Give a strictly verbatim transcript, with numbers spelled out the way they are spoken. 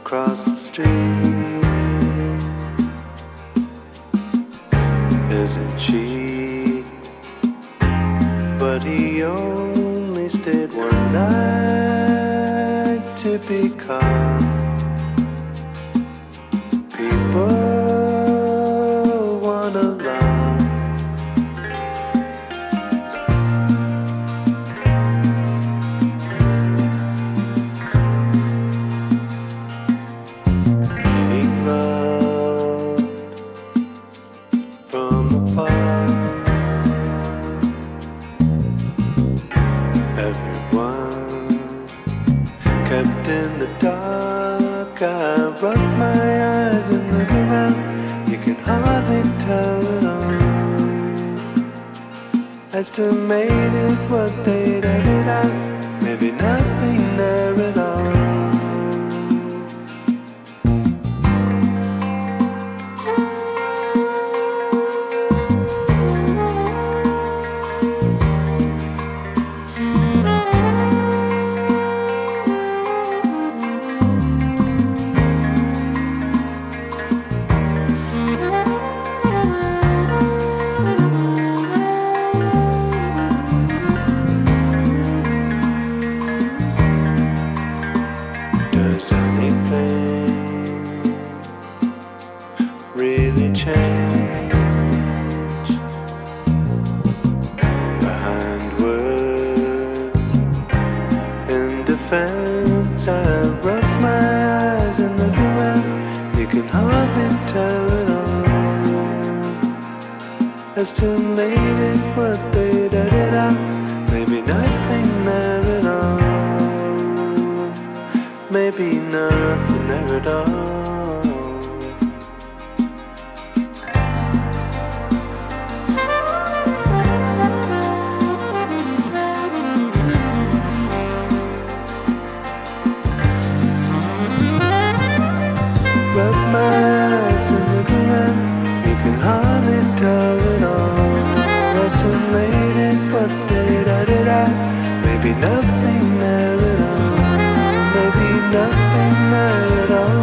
across the street. Isn't she? But he only stayed one night to be caught. People wanna lie. Being loved from afar. Everyone kept in the dark. I rub my eyes and look around. You can hardly tell it all. Estimated what they'd edit out. Maybe nothing there at all. Does anything really change behind words? In defense, I rub my eyes and look around. You can hardly tell it all. Estimated what they'd edit out. Maybe nothing there at all. Maybe nothing there at all. Rub my eyes and look around. You can hardly tell it all. Estimated what they'd edit out. Maybe nothing there at all. Maybe nothing there at all.